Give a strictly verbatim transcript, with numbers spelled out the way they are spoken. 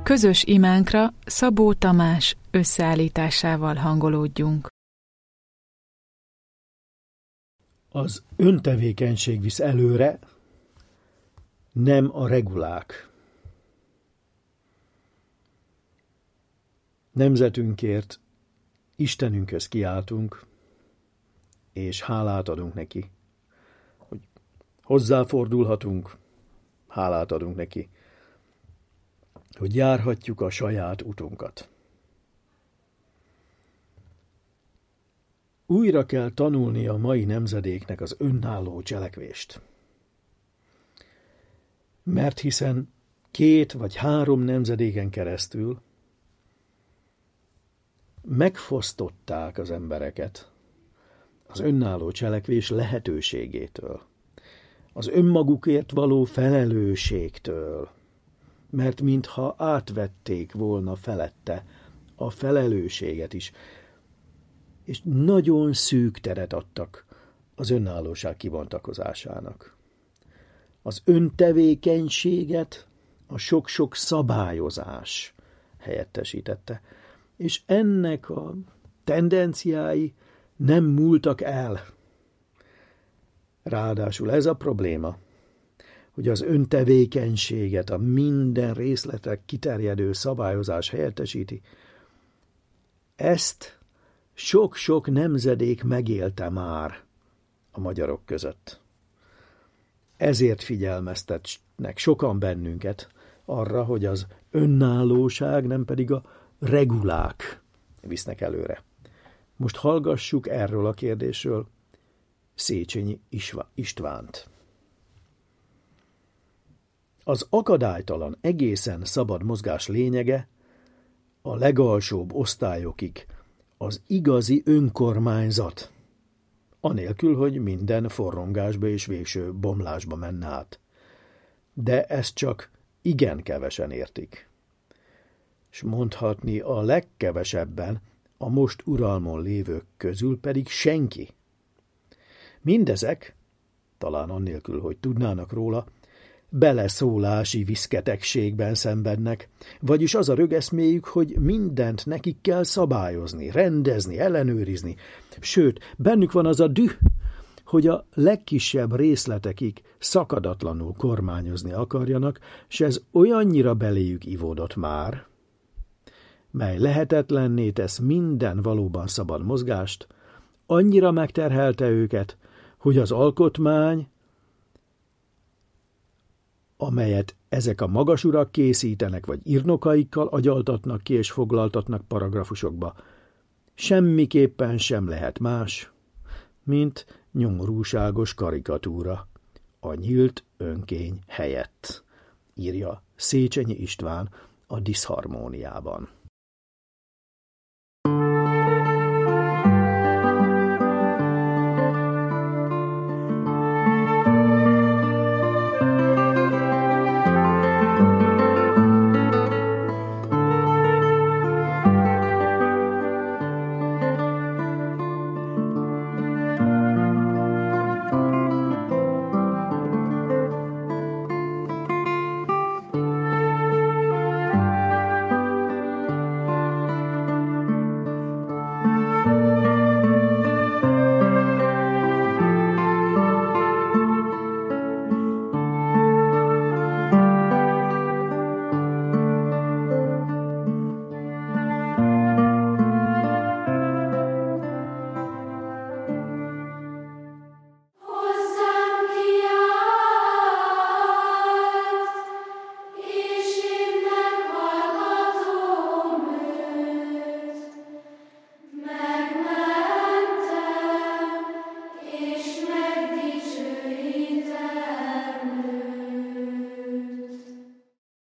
Közös imánkra Szabó Tamás összeállításával hangolódjunk. Az öntevékenység visz előre, nem a regulák. Nemzetünkért Istenünkhöz kiáltunk, és hálát adunk neki, hogy hozzáfordulhatunk, hálát adunk neki, hogy járhatjuk a saját utunkat. Újra kell tanulni a mai nemzedéknek az önálló cselekvést. Mert hiszen két vagy három nemzedéken keresztül megfosztották az embereket az önálló cselekvés lehetőségétől, az önmagukért való felelősségtől, mert mintha átvették volna felette a felelősséget is, és nagyon szűk teret adtak az önállóság kibontakozásának. Az öntevékenységet a sok-sok szabályozás helyettesítette, és ennek a tendenciái nem múltak el. Ráadásul ez a probléma, hogy az öntevékenységet a minden részletre kiterjedő szabályozás helyettesíti. Ezt sok-sok nemzedék megélte már a magyarok között. Ezért figyelmeztetnek sokan bennünket arra, hogy az önállóság, nem pedig a regulák visznek előre. Most hallgassuk erről a kérdésről Széchenyi Istvánt. Az akadálytalan, egészen szabad mozgás lényege a legalsóbb osztályokig az igazi önkormányzat, anélkül, hogy minden forrongásba és végső bomlásba menne át. De ezt csak igen kevesen értik. S mondhatni a legkevesebben a most uralmon lévők közül pedig senki. Mindezek, talán annélkül, hogy tudnának róla, beleszólási viszketegségben szenvednek, vagyis az a rögeszméjük, hogy mindent nekik kell szabályozni, rendezni, ellenőrizni, sőt, bennük van az a düh, hogy a legkisebb részletekig szakadatlanul kormányozni akarjanak, s ez olyannyira beléjük ivódott már, mely lehetetlenné tesz minden valóban szabad mozgást, annyira megterhelte őket, hogy az alkotmány, amelyet ezek a magasurak készítenek, vagy írnokaikkal agyaltatnak ki és foglaltatnak paragrafusokba, semmiképpen sem lehet más, mint nyomorúságos karikatúra a nyílt önkény helyett, írja Széchenyi István a Diszharmóniában.